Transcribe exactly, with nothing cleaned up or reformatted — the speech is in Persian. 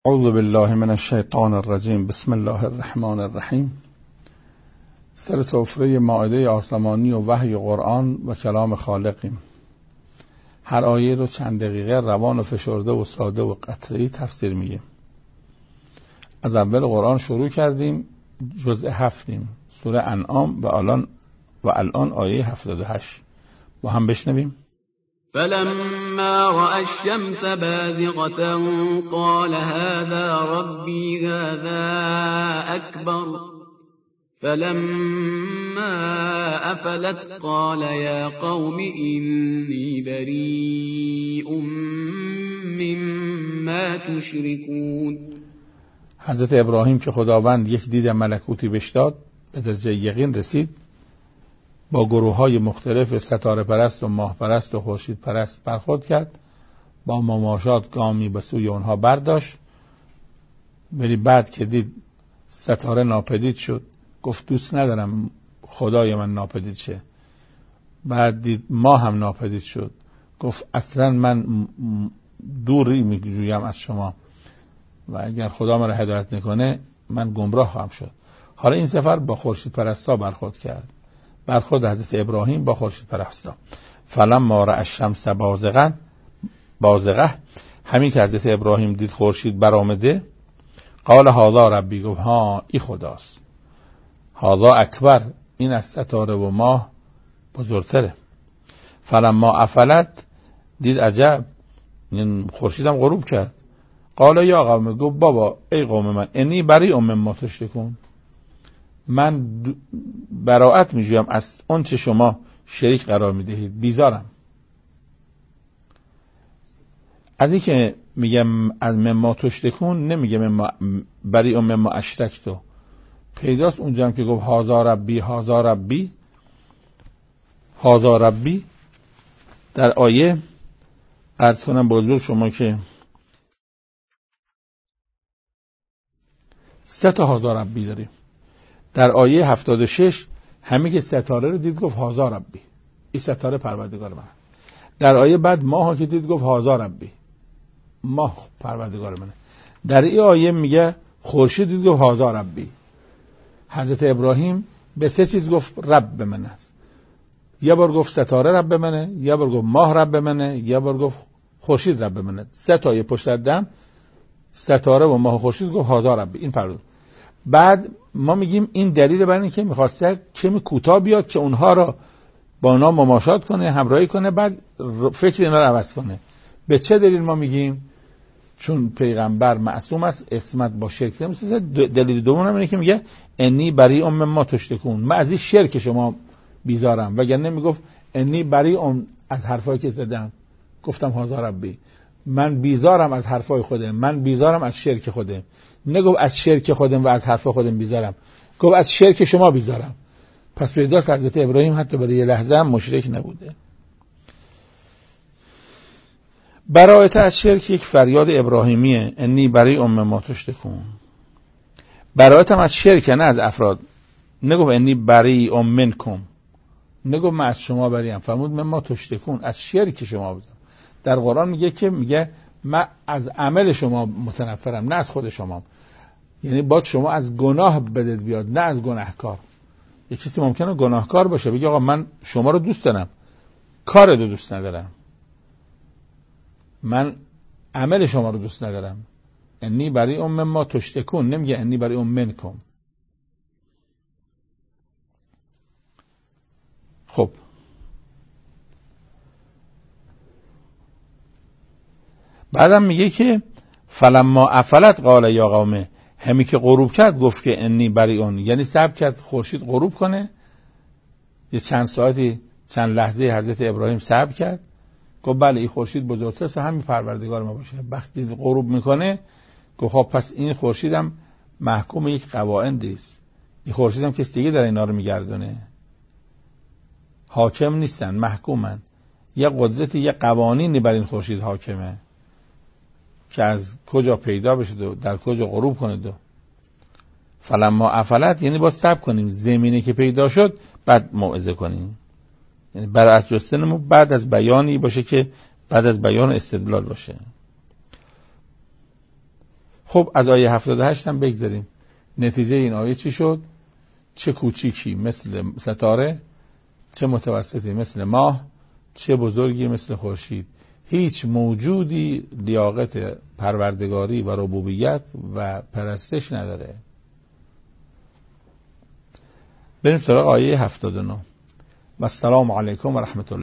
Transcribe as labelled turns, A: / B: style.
A: اعوذ بالله من الشیطان الرجیم. بسم الله الرحمن الرحیم. سر سفره مائده آسمانی و وحی قرآن و کلام خالقیم. هر آیه رو چند دقیقه روان و فشرده و ساده و قطعی تفسیر میگیم. از اول قرآن شروع کردیم، جزء هفتیم، سوره انعام و الان و الان آیه هفتاد و هشت. با هم بشنویم.
B: فلما رأى الشمس بازغة قال هذا ربي هذا أكبر فلما أفلت قال يا قوم إني بريء مما تشركون.
A: حضرت ابراهیم که خداوند یک دید ملکوتی بهش داد، به درجه یقین رسید، با گروه های مختلف ستاره پرست و ماه پرست و خورشید پرست برخورد کرد، با مماشات گامی به سوی اونها برداشت. ولی بعد که دید ستاره ناپدید شد، گفت دوست ندارم خدای من ناپدید شه. بعد دید ماه هم ناپدید شد، گفت اصلا من دوری میجویم از شما و اگر خدا من را هدایت نکنه من گمراه خواهم شد. حالا این سفر با خورشید پرستا برخورد کرد، برخورد حضرت ابراهیم با خورشید پرستا. فلما رأى الشمس بازغة بازغه همین که حضرت ابراهیم دید خورشید برآمده، قال هذا ربی، گفت ها این خداست. هذا اکبر، این از ستاره و ماه بزرگتره. فلما افلت، دید عجب، این خورشید هم غروب کرد. قال یا قوم، گفت بابا ای قوم من، انی بریء مما تشرکون، من براءت میجویم از اون چه شما شریک قرار میدهید، بیزارم. از این که میگم از مما تشرکون، نمیگه مما بریء مما اشرکتو. پیداست اونجا هم که گفت هذا ربی هذا ربی هذا ربی، در آیه عرض کنم بزرگ شما که سه تا هذا ربی داریم. در آیه هفتاد و شش همین که ستاره رو دید گفت هذا ربی، این ستاره پروردگار من. در آیه بعد ماه که دید گفت هذا ربی، ماه پروردگار منه. در این آیه میگه خورشید دید گفت هذا ربی. حضرت ابراهیم به سه چیز گفت رب من است. یه بار گفت ستاره رب منه، یه بار گفت ماه رب منه، یه بار گفت خورشید رب منه. سه تا آیه پشت دم ستاره و ماه و خورشید گفت هذا ربی، این پروردگار. بعد ما میگیم این دلیل بر اینه که میخواسته کمی کوتاه بیاد که اونها را با اونا مماشات کنه، همراهی کنه، بعد فکر اینا رو عوض کنه. به چه دلیل ما میگیم؟ چون پیغمبر معصوم است، عصمت با شرک نمیسازه. دلیل دوم اینه که میگه انی بریء مما تشرکون، من از این شرک شما بیزارم. وگرنه میگفت انی بریء از حرفایی که زدم، گفتم هذا ربی، من بیزارم از حرفای خودم، من بیزارم از شرک خودم. نگفت از شرک خودم و از حرف خودم بیزارم، گفت از شرک شما بیزارم. پس پیداست حضرت ابراهیم حتی برای یه لحظه هم مشرک نبوده. برایت از شرک یک فریاد ابراهیمیه، انی بریء مما تشرکون. برایت هم از شرک، نه از افراد. نگفت انی بریء منکم، نگفت من از شما بریم، فرمود مما تشرکون، از شرک شما بیزارم. در قرآن میگه که میگه من از عمل شما متنفرم، نه از خود شما. یعنی باید شما از گناه بدت بیاد، نه از گناهکار. یک کسی ممکنه گناهکار باشه بگه آقا من شما رو دوست دارم، کار رو دوست ندارم، من عمل شما رو دوست ندارم. انی بریء مما تشرکون، نمیگه انی بریء منکم. خب بعدم میگه که فلما افلت قال یا قوم، همین که غروب کرد گفت که انی بریء، یعنی صبر کرد خورشید غروب کنه. یه چند ساعتی، چند لحظه حضرت ابراهیم صبر کرد، گفت بله این خورشید بزرگتر است، همین پروردگار ما باشه. وقتی غروب میکنه گفت خب پس این خورشیدم محکوم یک قواعدی است، این خورشیدم کسی دیگه در اینا رو میگردونه، حاکم نیستن، محکومن. یه قدرتی، یه قوانینی بر این خورشید حاکمه که از کجا پیدا بشه و در کجا غروب کنه. دو فلما افلت یعنی باید صبر کنیم زمینه که پیدا شد بعد موعظه کنیم. یعنی برای جستنمون بعد از بیانی باشه که بعد از بیان استدلال باشه. خب از آیه هفتاد و هشت هم بگذاریم. نتیجه این آیه چی شد؟ چه کوچیکی مثل ستاره، چه متوسطی مثل ماه، چه بزرگی مثل خورشید. هیچ موجودی لیاقت پروردگاری و ربوبیت و پرستش نداره. بریم سراغ آیه هفتاد و نه. و السلام علیکم و رحمت الله.